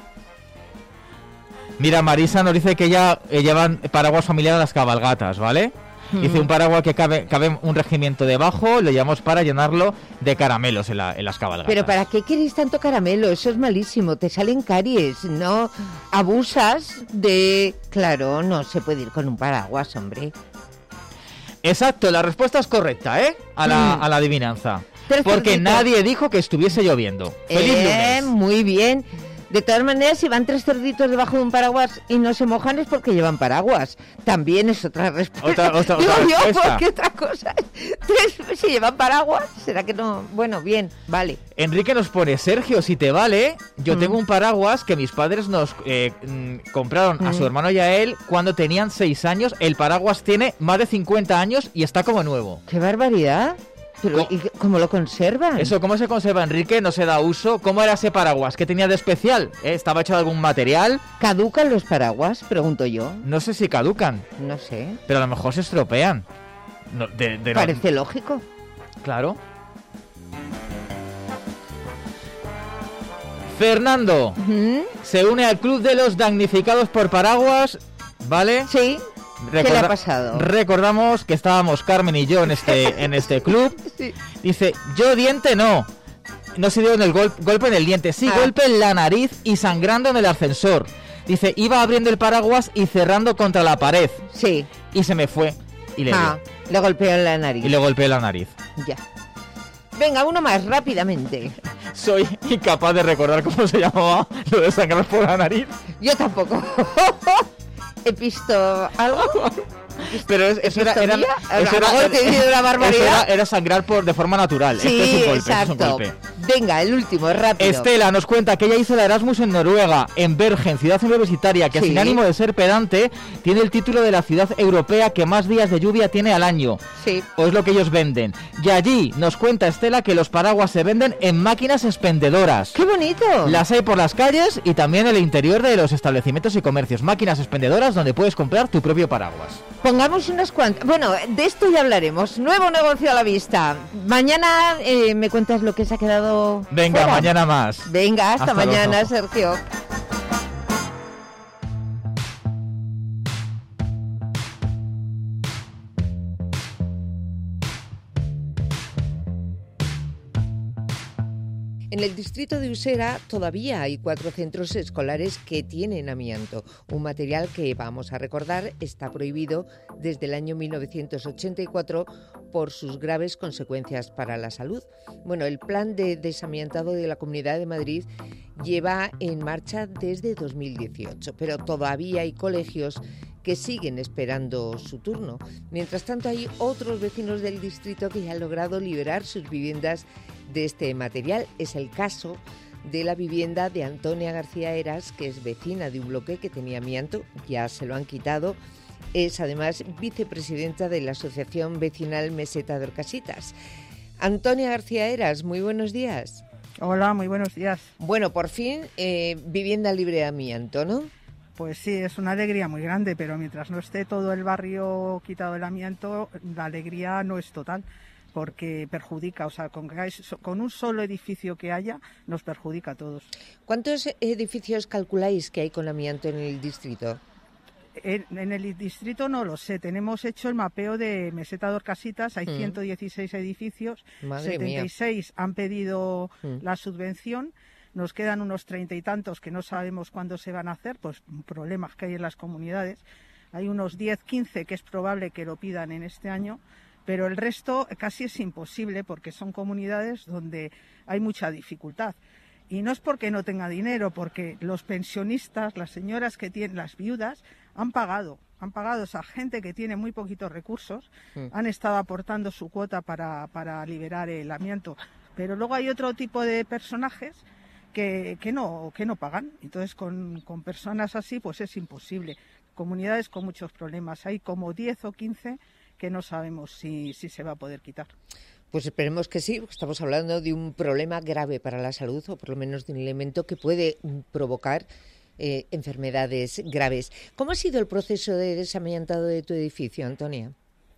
Mira, Marisa nos dice que ya llevan paraguas familiar a las cabalgatas, ¿vale? Dice un paraguas que cabe un regimiento debajo, lo llevamos para llenarlo de caramelos en las cabalgatas. Pero ¿para qué queréis tanto caramelo? Eso es malísimo, te salen caries, ¿no? Abusas de... Claro, no se puede ir con un paraguas, hombre. Exacto, la respuesta es correcta, ¿eh? A la adivinanza. Porque nadie dijo que estuviese lloviendo. ¡Feliz lunes! Muy bien. De todas maneras, si van 3 cerditos debajo de un paraguas y no se mojan es porque llevan paraguas. También es otra respuesta. Otra Digo yo, respuesta. porque otra cosa. 3, si llevan paraguas, ¿será que no? Bueno, bien, vale. Enrique nos pone, Sergio, si te vale, yo tengo un paraguas que mis padres nos compraron a su hermano y a él cuando tenían 6 años. El paraguas tiene más de 50 años y está como nuevo. ¡Qué barbaridad! Pero, ¿y cómo lo conservan? Eso, ¿cómo se conserva, Enrique? No se da uso. ¿Cómo era ese paraguas? ¿Qué tenía de especial? ¿Estaba hecho de algún material? ¿Caducan los paraguas? Pregunto yo. No sé si caducan. No sé. Pero a lo mejor se estropean. Parece lógico. Claro. Fernando se une al club de los damnificados por paraguas, ¿vale? Sí. ¿Qué le ha pasado? Recordamos que estábamos Carmen y yo en este club. Sí. Dice, yo diente no se dio en el golpe en el diente, sí, golpe en la nariz y sangrando en el ascensor. Dice, iba abriendo el paraguas y cerrando contra la pared. Sí. Y se me fue y le dio. Le golpeó en la nariz. Y le golpeé la nariz. Ya. Venga, uno más, rápidamente. Soy incapaz de recordar cómo se llamaba lo de sangrar por la nariz. Yo tampoco. ¿He visto algo? Pero eso era sangrar de forma natural. Sí, este es un golpe, exacto. Este es un golpe. Venga, el último, rápido. Estela nos cuenta que ella hizo la Erasmus en Noruega, en Bergen, ciudad universitaria, que sin ánimo de ser pedante, tiene el título de la ciudad europea que más días de lluvia tiene al año. Sí. O es lo que ellos venden. Y allí nos cuenta Estela que los paraguas se venden en máquinas expendedoras. ¡Qué bonito! Las hay por las calles y también en el interior de los establecimientos y comercios. Máquinas expendedoras donde puedes comprar tu propio paraguas. Pongamos unas cuantas. Bueno, de esto ya hablaremos. Nuevo negocio a la vista. Mañana me cuentas lo que se ha quedado. Venga, fuera. Mañana más. Venga, hasta mañana, luego. Sergio. En el distrito de Usera todavía hay 4 centros escolares que tienen amianto, un material que, vamos a recordar, está prohibido desde el año 1984 por sus graves consecuencias para la salud. Bueno, el plan de desamiantado de la Comunidad de Madrid lleva en marcha desde 2018, pero todavía hay colegios que siguen esperando su turno. Mientras tanto, hay otros vecinos del distrito que ya han logrado liberar sus viviendas de este material. Es el caso de la vivienda de Antonia García Heras, que es vecina de un bloque que tenía amianto, ya se lo han quitado. Es además vicepresidenta de la Asociación Vecinal Meseta de Orcasitas. Antonia García Heras, muy buenos días. Hola, muy buenos días. Bueno, por fin, vivienda libre de amianto, ¿no? Pues sí, es una alegría muy grande, pero mientras no esté todo el barrio quitado del amianto, la alegría no es total, porque perjudica, o sea, con un solo edificio que haya, nos perjudica a todos. ¿Cuántos edificios calculáis que hay con amianto en el distrito? En el distrito no lo sé, tenemos hecho el mapeo de Meseta de Orcasitas, hay 116 edificios, Madre 76 mía. Han pedido la subvención. Nos quedan unos 30 y tantos que no sabemos cuándo se van a hacer, pues problemas que hay en las comunidades. Hay unos 10, 15 que es probable que lo pidan en este año, pero el resto casi es imposible porque son comunidades donde hay mucha dificultad. Y no es porque no tenga dinero, porque los pensionistas, las señoras que tienen, las viudas, han pagado, esa gente que tiene muy poquitos recursos, han estado aportando su cuota para liberar el amianto. Pero luego hay otro tipo de personajes que no pagan. Entonces, con personas así, pues es imposible. Comunidades con muchos problemas. Hay como 10 o 15 que no sabemos si se va a poder quitar. Pues esperemos que sí, porque estamos hablando de un problema grave para la salud, o por lo menos de un elemento que puede provocar enfermedades graves. ¿Cómo ha sido el proceso de desamiantado de tu edificio, Antonia?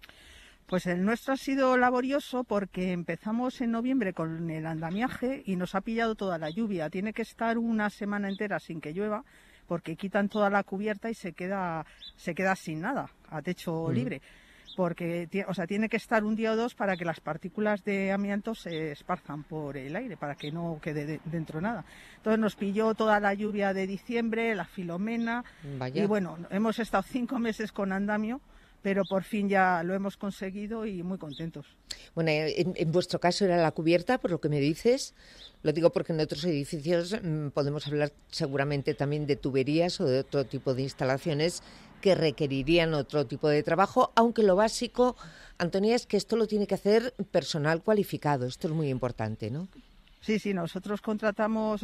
Pues el nuestro ha sido laborioso porque empezamos en noviembre con el andamiaje y nos ha pillado toda la lluvia. Tiene que estar una semana entera sin que llueva porque quitan toda la cubierta y se queda sin nada, a techo libre. Porque tiene que estar un día o dos para que las partículas de amianto se esparzan por el aire, para que no quede dentro nada. Entonces nos pilló toda la lluvia de diciembre, la Filomena. Vaya. Y bueno, hemos estado 5 meses con andamio, pero por fin ya lo hemos conseguido y muy contentos. Bueno, en vuestro caso era la cubierta, por lo que me dices. Lo digo porque en otros edificios podemos hablar seguramente también de tuberías o de otro tipo de instalaciones que requerirían otro tipo de trabajo, aunque lo básico, Antonia, es que esto lo tiene que hacer personal cualificado. Esto es muy importante, ¿no? Sí, nosotros contratamos,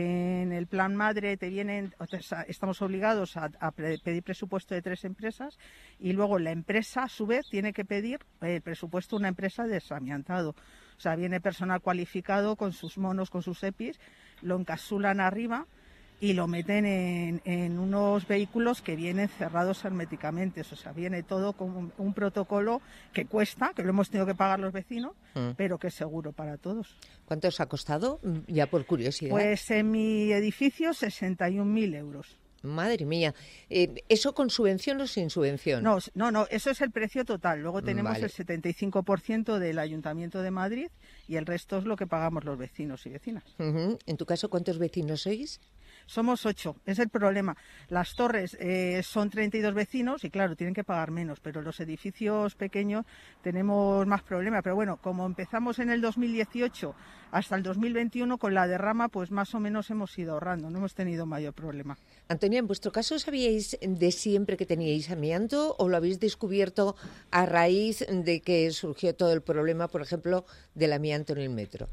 en el plan madre estamos obligados a pedir presupuesto de 3 empresas y luego la empresa, a su vez, tiene que pedir el presupuesto de una empresa de desamiantado. O sea, viene personal cualificado con sus monos, con sus EPIs, lo encapsulan arriba y lo meten en unos vehículos que vienen cerrados herméticamente. O sea, viene todo con un protocolo que cuesta, que lo hemos tenido que pagar los vecinos, pero que es seguro para todos. ¿Cuánto os ha costado? Ya por curiosidad. Pues en mi edificio 61.000 euros. Madre mía. ¿Eso con subvención o sin subvención? No, eso es el precio total. Luego tenemos el 75% del Ayuntamiento de Madrid y el resto es lo que pagamos los vecinos y vecinas. ¿En tu caso cuántos vecinos sois? Somos 8, es el problema. Las torres son 32 vecinos y claro, tienen que pagar menos, pero los edificios pequeños tenemos más problemas. Pero bueno, como empezamos en el 2018 hasta el 2021 con la derrama, pues más o menos hemos ido ahorrando, no hemos tenido mayor problema. Antonia, ¿en vuestro caso sabíais de siempre que teníais amianto o lo habéis descubierto a raíz de que surgió todo el problema, por ejemplo, del amianto en el metro?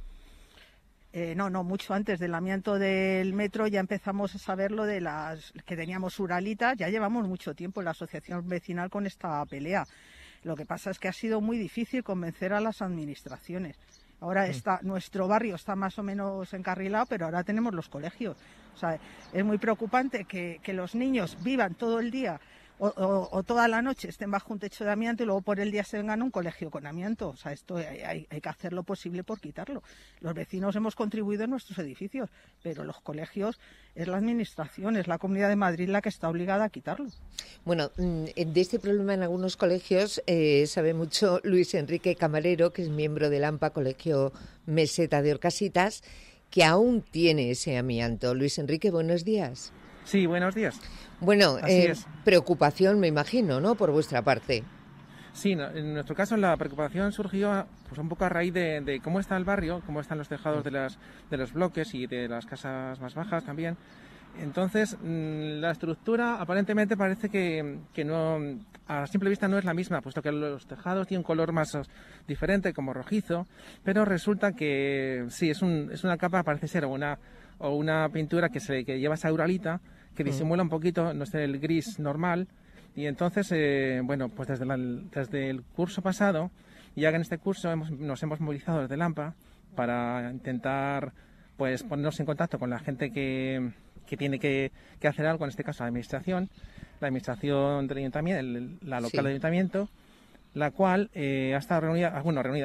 No, mucho antes del amianto del metro ya empezamos a saber lo de las que teníamos uralitas, ya llevamos mucho tiempo en la asociación vecinal con esta pelea. Lo que pasa es que ha sido muy difícil convencer a las administraciones. Ahora nuestro barrio está más o menos encarrilado, pero ahora tenemos los colegios. O sea, es muy preocupante que los niños vivan todo el día o toda la noche estén bajo un techo de amianto y luego por el día se vengan a un colegio con amianto. O sea, esto hay que hacer lo posible por quitarlo. Los vecinos hemos contribuido en nuestros edificios, pero los colegios es la administración, es la Comunidad de Madrid la que está obligada a quitarlo. Bueno, de este problema en algunos colegios sabe mucho Luis Enrique Camarero, que es miembro del AMPA, Colegio Meseta de Orcasitas, que aún tiene ese amianto. Luis Enrique, buenos días. Sí, buenos días. Bueno, preocupación me imagino, ¿no?, por vuestra parte. Sí, en nuestro caso la preocupación surgió pues un poco a raíz de cómo está el barrio, cómo están los tejados de los bloques y de las casas más bajas también. Entonces, la estructura aparentemente parece que no, a simple vista no es la misma, puesto que los tejados tienen un color más diferente, como rojizo, pero resulta que sí, es una capa, parece ser, o una pintura que lleva esa uralita, que disimula un poquito, no es el gris normal. Y entonces, bueno, pues desde el curso pasado, ya que en este curso nos hemos movilizado desde el AMPA para intentar pues ponernos en contacto con la gente que tiene que hacer algo, en este caso la administración del ayuntamiento, la local del ayuntamiento, la cual ha estado reunida,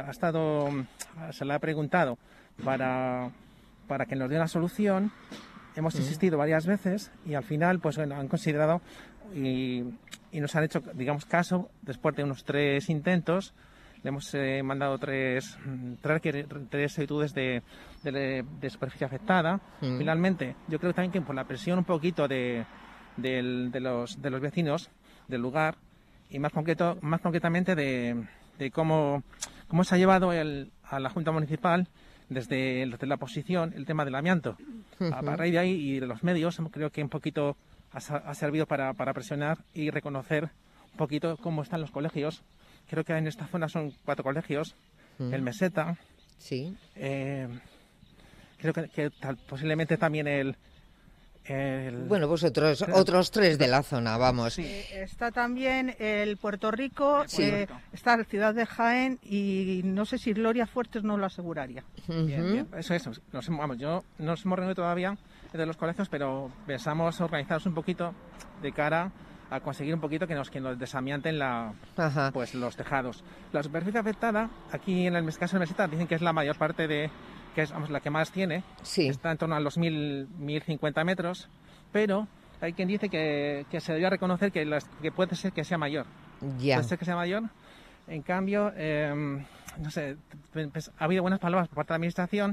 se le ha preguntado para que nos dé una solución. Hemos insistido varias veces y al final pues bueno, han considerado y nos han hecho, digamos, caso después de unos 3 intentos. Le hemos mandado tres solicitudes de superficie afectada. Finalmente, yo creo también que por la presión un poquito de los vecinos del lugar y más concretamente de cómo se ha llevado a la Junta Municipal desde la oposición el tema del amianto. A raíz de ahí y de los medios, creo que un poquito ha servido para presionar y reconocer un poquito cómo están los colegios. Creo que en esta zona son 4 colegios, el Meseta. Sí. Creo que posiblemente también Bueno, vosotros, otros 3 de la zona, vamos. Sí. Está también el Puerto Rico, está la ciudad de Jaén y no sé si Gloria Fuertes no lo aseguraría. Bien. Eso. Yo no nos hemos reunido todavía de los colegios, pero pensamos organizarnos un poquito de cara a conseguir un poquito que nos desamianten pues los tejados. La superficie afectada, aquí en el caso de Meseta, dicen que es la mayor parte que es la que más tiene, está en torno a los 1050 metros, pero hay quien dice que se debería reconocer que puede ser que sea mayor. Puede ser que sea mayor. En cambio, no sé, ha habido buenas palabras por parte de la administración.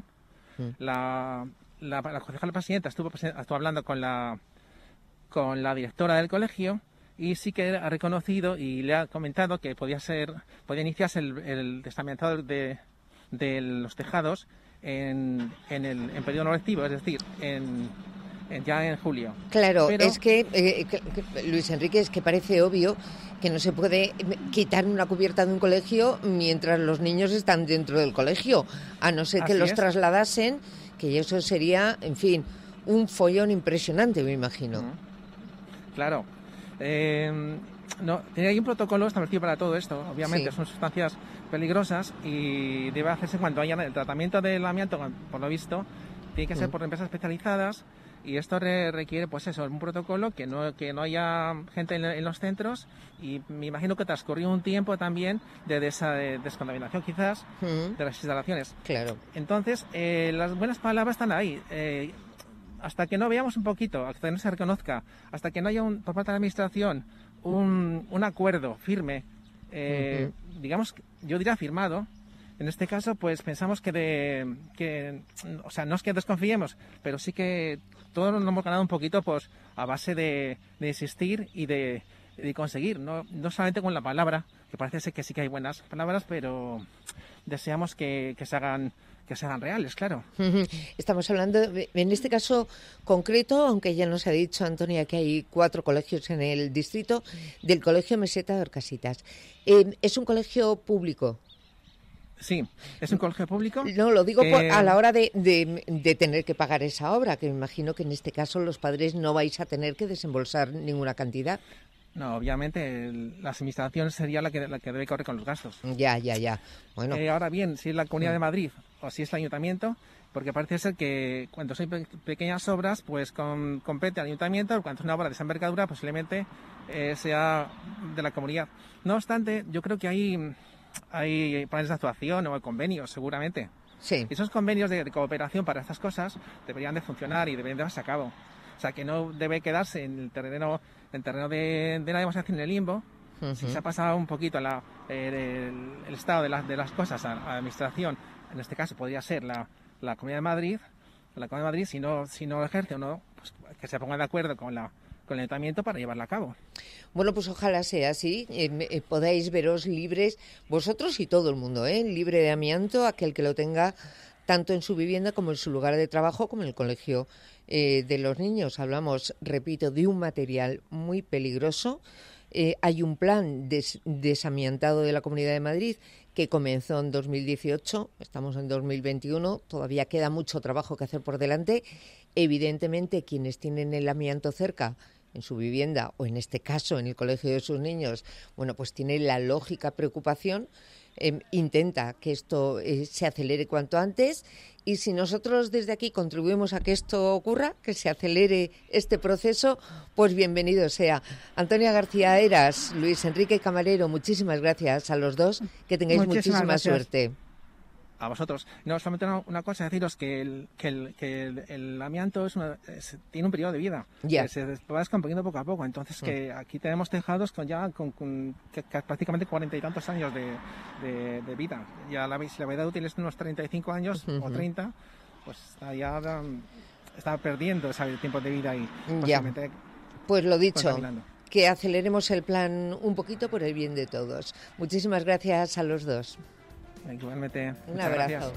La concejala presidenta estuvo hablando con la directora del colegio y sí que ha reconocido y le ha comentado que podía iniciarse el desamiantado de los tejados en periodo no lectivo, es decir, ya en julio. Claro, pero es que, Luis Enrique, es que parece obvio que no se puede quitar una cubierta de un colegio mientras los niños están dentro del colegio, a no ser que los trasladasen, que eso sería, en fin, un follón impresionante, me imagino. Claro. Hay un protocolo establecido para todo esto. Obviamente son sustancias peligrosas y debe hacerse cuando haya el tratamiento del amianto, por lo visto, tiene que ser por empresas especializadas y esto requiere, pues eso, un protocolo que no haya gente en los centros y me imagino que transcurrió un tiempo también de descontaminación quizás de las instalaciones. Claro. Entonces, las buenas palabras están ahí. Hasta que no veamos un poquito, hasta que no se reconozca, hasta que no haya por parte de la administración un acuerdo firme, digamos, yo diría firmado, En este caso, pues pensamos o sea, no es que desconfiemos, pero sí que todos nos hemos ganado un poquito pues a base de insistir y de conseguir, no solamente con la palabra, que parece ser que sí que hay buenas palabras, pero deseamos que se hagan reales, claro. Estamos hablando, en este caso concreto, aunque ya nos ha dicho Antonia que hay 4 colegios en el distrito, del Colegio Meseta de Orcasitas. ¿Es un colegio público? Sí, es un colegio público. No, lo digo a la hora de tener que pagar esa obra, que me imagino que en este caso los padres no vais a tener que desembolsar ninguna cantidad. No, obviamente la administración sería la que debe correr con los gastos. Ya. Bueno. Ahora bien, si es la Comunidad de Madrid o si es el Ayuntamiento, porque parece ser que cuando son pequeñas obras, pues compete al Ayuntamiento, cuando es una obra de esa envergadura, posiblemente sea de la comunidad. No obstante, yo creo que hay planes de actuación o convenios, seguramente. Sí. Esos convenios de cooperación para estas cosas deberían de funcionar y deberían de llevarse a cabo. O sea, que no debe quedarse en el terreno de la demostración en el limbo. Si se ha pasado un poquito el estado de las cosas a la administración, en este caso podría ser la Comunidad de Madrid, si no ejerce o no, pues que se ponga de acuerdo con el Ayuntamiento para llevarla a cabo. Bueno, pues ojalá sea así, podáis veros libres, vosotros y todo el mundo, libre de amianto, aquel que lo tenga tanto en su vivienda como en su lugar de trabajo, como en el colegio de los niños. Hablamos, repito, de un material muy peligroso. Hay un plan desamiantado de la Comunidad de Madrid que comenzó en 2018, estamos en 2021, todavía queda mucho trabajo que hacer por delante. Evidentemente, quienes tienen el amianto cerca, en su vivienda o en este caso en el colegio de sus niños, bueno, pues tiene la lógica preocupación, intenta que esto se acelere cuanto antes, y si nosotros desde aquí contribuimos a que esto ocurra, que se acelere este proceso, pues bienvenido sea. Antonia García Heras, Luis Enrique Camarero, muchísimas gracias a los dos, que tengáis muchísima suerte. A vosotros. No, solamente una cosa, deciros que el amianto tiene un periodo de vida. Ya. Se va descomponiendo poco a poco. Entonces, que aquí tenemos tejados con prácticamente 40 y tantos años de vida. Ya la vida útil es de unos 35 años o 30, pues está perdiendo ese tiempo de vida y posiblemente. Pues lo dicho, que aceleremos el plan un poquito por el bien de todos. Muchísimas gracias a los dos. Igualmente. Un abrazo. Gracias.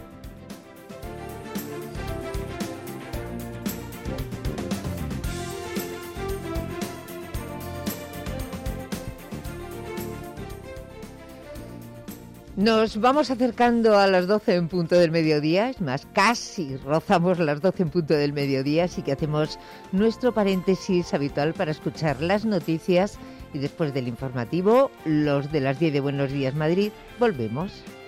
Nos vamos acercando a las 12 en punto del mediodía, es más, casi rozamos las 12 en punto del mediodía, así que hacemos nuestro paréntesis habitual para escuchar las noticias y después del informativo, los de las 10 de Buenos Días Madrid, volvemos.